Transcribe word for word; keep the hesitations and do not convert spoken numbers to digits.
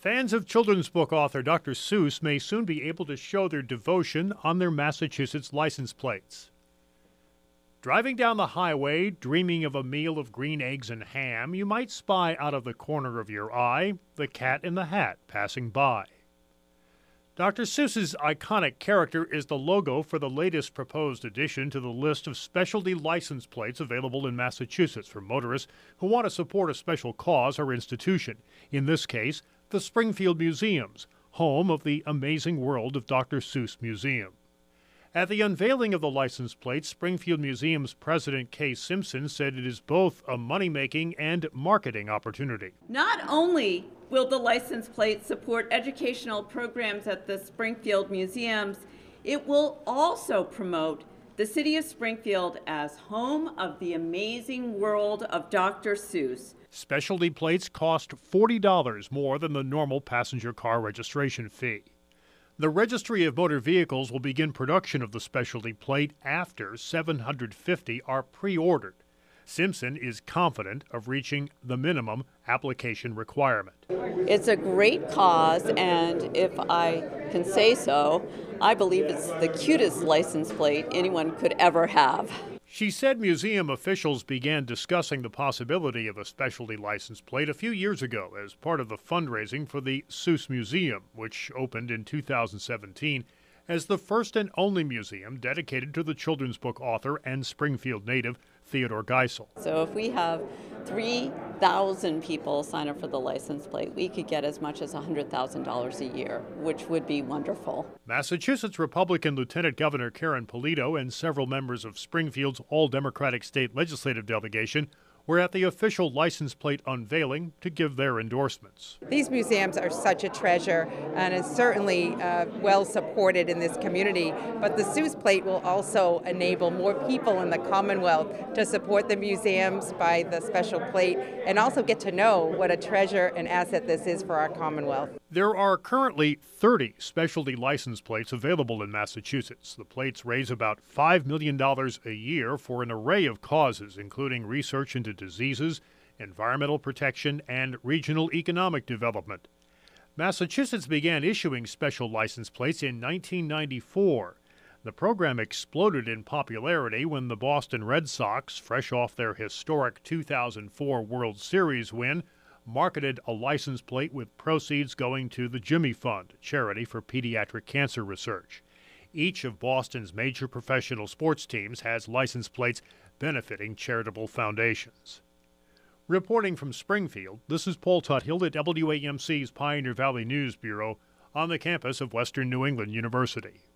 Fans of children's book author Doctor Seuss may soon be able to show their devotion on their Massachusetts license plates. Driving down the highway, dreaming of a meal of green eggs and ham, you might spy out of the corner of your eye the Cat in the Hat passing by. Doctor Seuss's iconic character is the logo for the latest proposed addition to the list of specialty license plates available in Massachusetts for motorists who want to support a special cause or institution, in this case, the Springfield Museums, home of the Amazing World of Doctor Seuss Museum. At the unveiling of the license plate, Springfield Museum's president Kay Simpson said it is both a money-making and marketing opportunity. Not only will the license plate support educational programs at the Springfield Museums, it will also promote the city of Springfield as home of the amazing world of Doctor Seuss. Specialty plates cost forty dollars more than the normal passenger car registration fee. The Registry of Motor Vehicles will begin production of the specialty plate after seven hundred fifty are pre-ordered. Simpson is confident of reaching the minimum application requirement. It's a great cause, and if I can say so, I believe it's the cutest license plate anyone could ever have. She said museum officials began discussing the possibility of a specialty license plate a few years ago as part of the fundraising for the Seuss Museum, which opened in two thousand seventeen as the first and only museum dedicated to the children's book author and Springfield native Theodore Geisel. So if we have three thousand people sign up for the license plate, we could get as much as one hundred thousand dollars a year, which would be wonderful. Massachusetts Republican Lieutenant Governor Karen Polito and several members of Springfield's all-Democratic state legislative delegation were at the official license plate unveiling to give their endorsements. These museums are such a treasure and is certainly uh, well supported in this community, but the Seuss plate will also enable more people in the Commonwealth to support the museums by the special plate and also get to know what a treasure and asset this is for our Commonwealth. There are currently thirty specialty license plates available in Massachusetts. The plates raise about five million dollars a year for an array of causes, including research into diseases, environmental protection, and regional economic development. Massachusetts began issuing special license plates in nineteen ninety-four. The program exploded in popularity when the Boston Red Sox, fresh off their historic two thousand four World Series win, marketed a license plate with proceeds going to the Jimmy Fund, a charity for pediatric cancer research. Each of Boston's major professional sports teams has license plates benefiting charitable foundations. Reporting from Springfield, this is Paul Tuthill at W A M C's Pioneer Valley News Bureau on the campus of Western New England University.